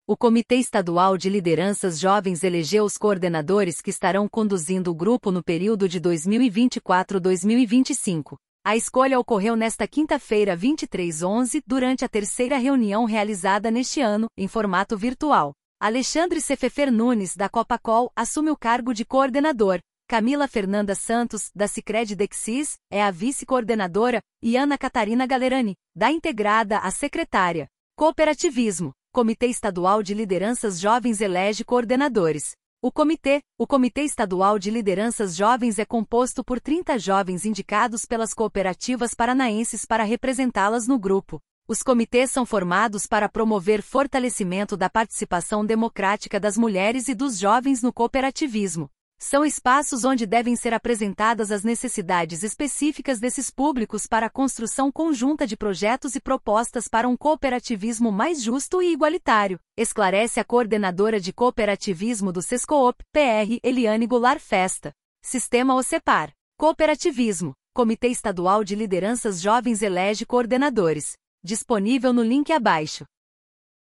O Comitê Estadual de Lideranças Jovens elegeu os coordenadores que estarão conduzindo o grupo no período de 2024-2025. A escolha ocorreu nesta quinta-feira, 23/11, durante a terceira reunião realizada neste ano, em formato virtual. Alexandre Cefefer Nunes, da Copacol, assume o cargo de coordenador. Camila Fernanda Santos, da Sicredi Dexis, é a vice-coordenadora, e Ana Catarina Galerani, da Integrada, a secretária. Cooperativismo. Comitê Estadual de Lideranças Jovens elege coordenadores. O Comitê Estadual de Lideranças Jovens é composto por 30 jovens indicados pelas cooperativas paranaenses para representá-las no grupo. Os comitês são formados para promover fortalecimento da participação democrática das mulheres e dos jovens no cooperativismo. São espaços onde devem ser apresentadas as necessidades específicas desses públicos para a construção conjunta de projetos e propostas para um cooperativismo mais justo e igualitário, esclarece a coordenadora de cooperativismo do Sescoop, PR, Eliane Goulart Festa. Sistema OCEPAR. Cooperativismo. Comitê Estadual de Lideranças Jovens elege coordenadores. Disponível no link abaixo.